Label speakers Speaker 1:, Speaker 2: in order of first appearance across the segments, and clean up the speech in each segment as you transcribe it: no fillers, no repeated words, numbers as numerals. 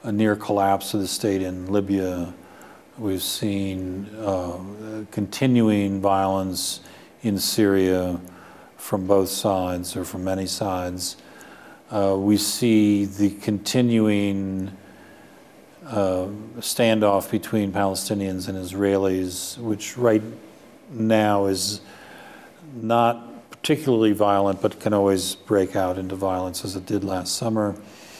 Speaker 1: a near collapse of the state in Libya. We've seen continuing violence in Syria from both sides, or from many sides. We see the continuing standoff between Palestinians and Israelis, which right now is not particularly violent, but can always break out into violence as it did last summer.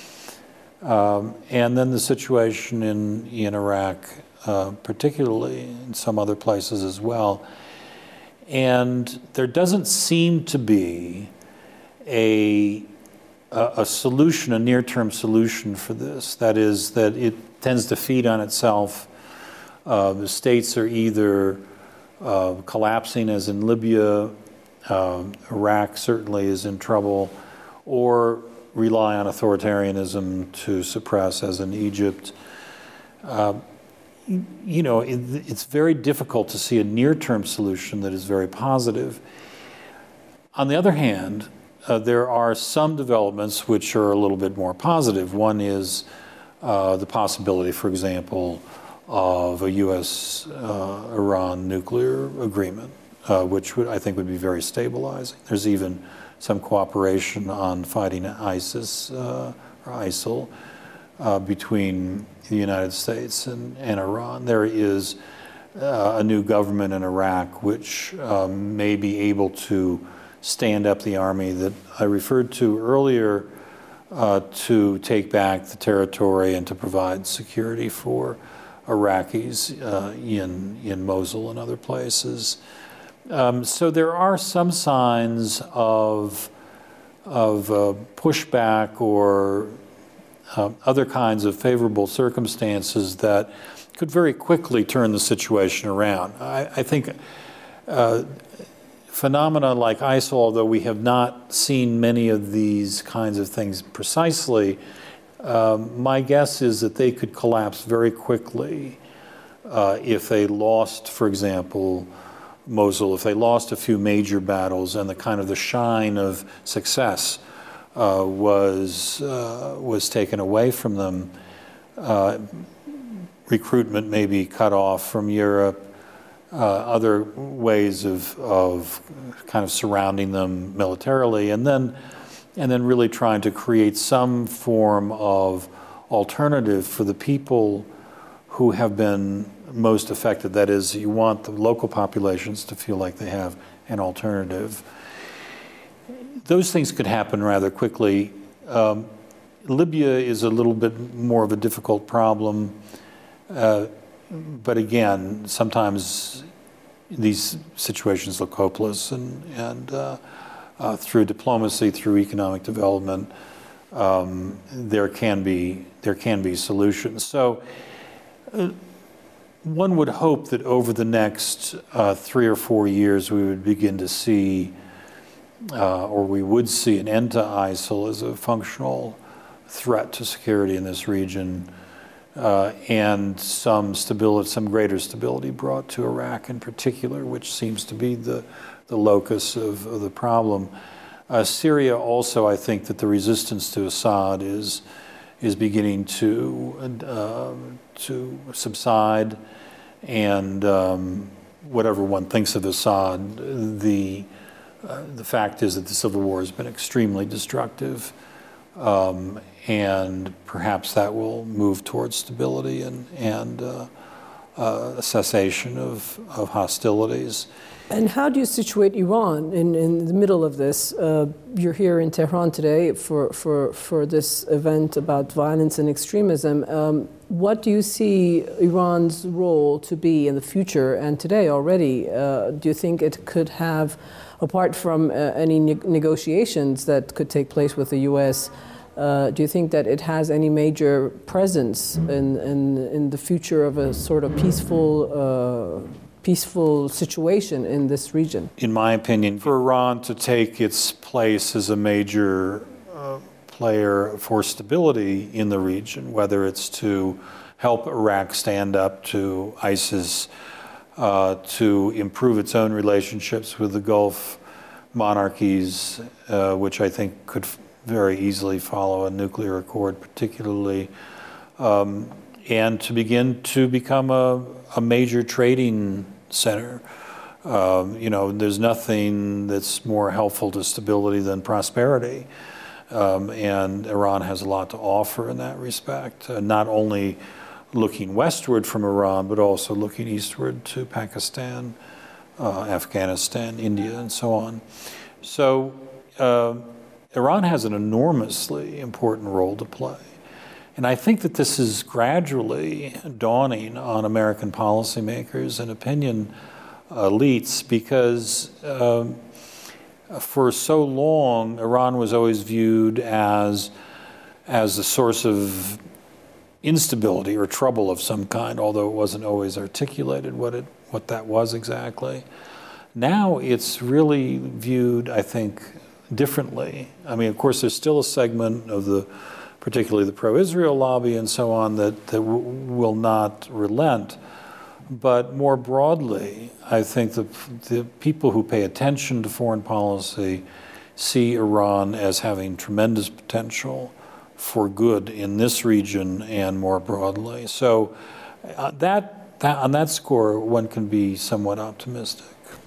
Speaker 1: And then the situation in Iraq, particularly in some other places as well. And there doesn't seem to be a solution, a near-term solution for this. That is, that it tends to feed on itself. The states are either collapsing, as in Libya, Iraq certainly is in trouble, or rely on authoritarianism to suppress, as in Egypt. You know, it's very difficult to see a near-term solution that is very positive. On the other hand, there are some developments which are a little bit more positive. One is the possibility, for example, of a U.S.-Iran nuclear agreement, which I think would be very stabilizing. There's even some cooperation on fighting ISIS or ISIL between the United States and Iran. There is a new government in Iraq which may be able to stand up the army that I referred to earlier to take back the territory and to provide security for Iraqis in Mosul and other places. So there are some signs of pushback or other kinds of favorable circumstances that could very quickly turn the situation around. I think phenomena like ISIL, although we have not seen many of these kinds of things precisely, my guess is that they could collapse very quickly if they lost, for example, Mosul, if they lost a few major battles and the kind of the shine of success was taken away from them. Recruitment may be cut off from Europe, other ways of kind of surrounding them militarily, and then really trying to create some form of alternative for the people who have been most affected. That is, you want the local populations to feel like they have an alternative. Those things could happen rather quickly. Libya is a little bit more of a difficult problem, but again, sometimes these situations look hopeless, and through diplomacy, through economic development, there can be solutions. So one would hope that over the next 3 or 4 years, we would begin to see, or we would see, an end to ISIL as a functional threat to security in this region, and some stability, some greater stability brought to Iraq in particular, which seems to be the locus of the problem. Syria also, I think that the resistance to Assad is beginning to subside, and whatever one thinks of Assad, the fact is that the civil war has been extremely destructive, and perhaps that will move towards stability and a cessation of hostilities.
Speaker 2: And how do you situate Iran in the middle of this? You're here in Tehran today for this event about violence and extremism. What do you see Iran's role to be in the future and today already? Do you think it could have, apart from any negotiations that could take place with the U.S., do you think that it has any major presence in the future of a sort of peaceful situation in this region?
Speaker 1: In my opinion, for Iran to take its place as a major player for stability in the region, whether it's to help Iraq stand up to ISIS, to improve its own relationships with the Gulf monarchies, which I think could very easily follow a nuclear accord, particularly and to begin to become a major trading center. There's nothing that's more helpful to stability than prosperity. And Iran has a lot to offer in that respect, not only looking westward from Iran, but also looking eastward to Pakistan, Afghanistan, India, and so on. So Iran has an enormously important role to play. And I think that this is gradually dawning on American policymakers and opinion elites, because for so long, Iran was always viewed as a source of instability or trouble of some kind, although it wasn't always articulated what that was exactly. Now it's really viewed, I think, differently. I mean, of course, there's still a segment of particularly the pro-Israel lobby and so on, that will not relent. But more broadly, I think the people who pay attention to foreign policy see Iran as having tremendous potential for good in this region and more broadly. So on that score, one can be somewhat optimistic.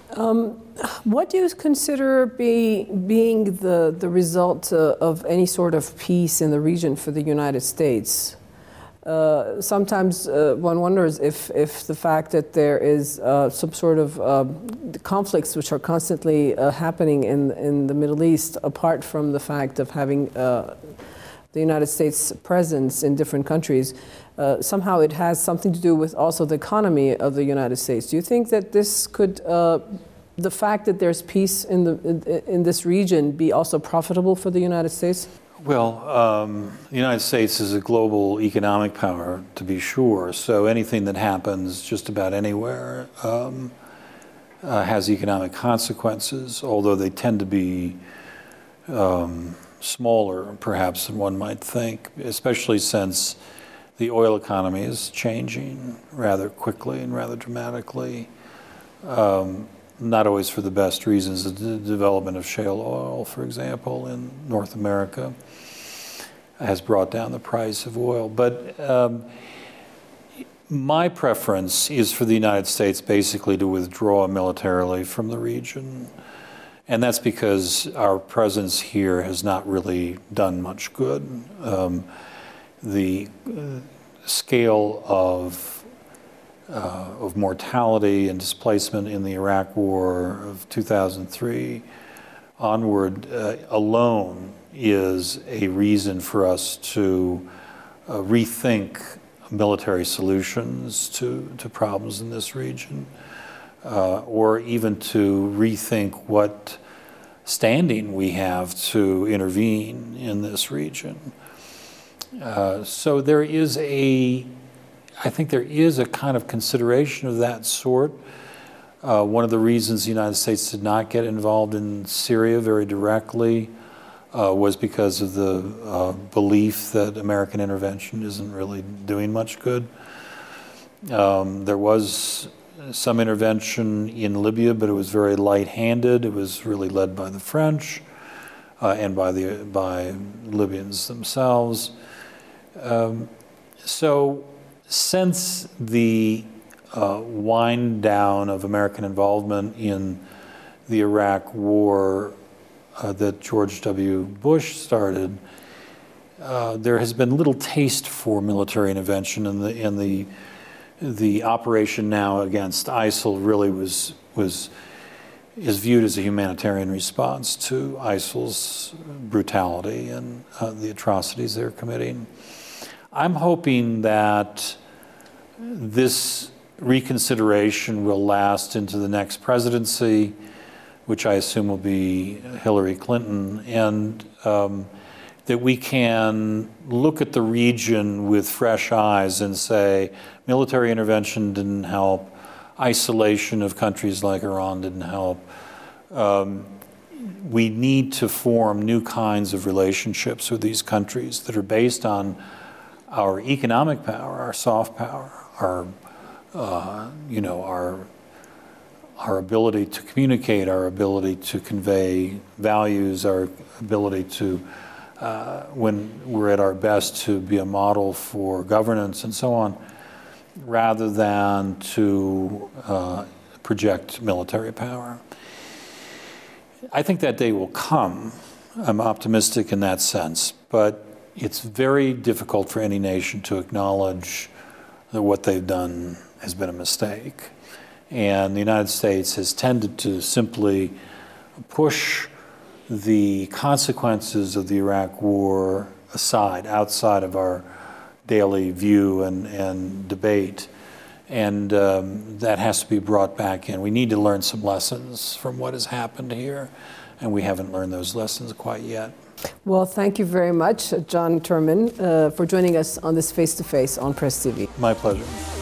Speaker 2: What do you consider being the result of any sort of peace in the region for the United States? Sometimes one wonders if the fact that there is some sort of conflicts which are constantly happening in the Middle East, apart from the fact of having the United States presence in different countries, somehow it has something to do with also the economy of the United States. Do you think that this could, the fact that there's peace in this region, be also profitable for the United States?
Speaker 1: Well, the United States is a global economic power, to be sure. So anything that happens just about anywhere has economic consequences, although they tend to be smaller, perhaps, than one might think, especially since the oil economy is changing rather quickly and rather dramatically, not always for the best reasons. The development of shale oil, for example, in North America has brought down the price of oil. But my preference is for the United States basically to withdraw militarily from the region. And that's because our presence here has not really done much good. The scale of mortality and displacement in the Iraq War of 2003 onward alone is a reason for us to rethink military solutions to problems in this region, or even to rethink what standing we have to intervene in this region. So I think there is a kind of consideration of that sort. One of the reasons the United States did not get involved in Syria very directly was because of the belief that American intervention isn't really doing much good. There was some intervention in Libya, but it was very light-handed. It was really led by the French and by Libyans themselves. So since the wind down of American involvement in the Iraq War that George W. Bush started, there has been little taste for military intervention, and the operation now against ISIL really is viewed as a humanitarian response to ISIL's brutality and the atrocities they're committing. I'm hoping that this reconsideration will last into the next presidency, which I assume will be Hillary Clinton, and that we can look at the region with fresh eyes and say, military intervention didn't help, isolation of countries like Iran didn't help. We need to form new kinds of relationships with these countries that are based on our economic power, our soft power, our ability to communicate, our ability to convey values, our ability to when we're at our best to be a model for governance and so on, rather than to project military power. I think that day will come. I'm optimistic in that sense, but it's very difficult for any nation to acknowledge that what they've done has been a mistake. And the United States has tended to simply push the consequences of the Iraq War aside, outside of our daily view and debate. And that has to be brought back in. We need to learn some lessons from what has happened here, and we haven't learned those lessons quite yet.
Speaker 2: Well, thank you very much, John Turman, for joining us on this Face to Face on Press TV.
Speaker 1: My pleasure.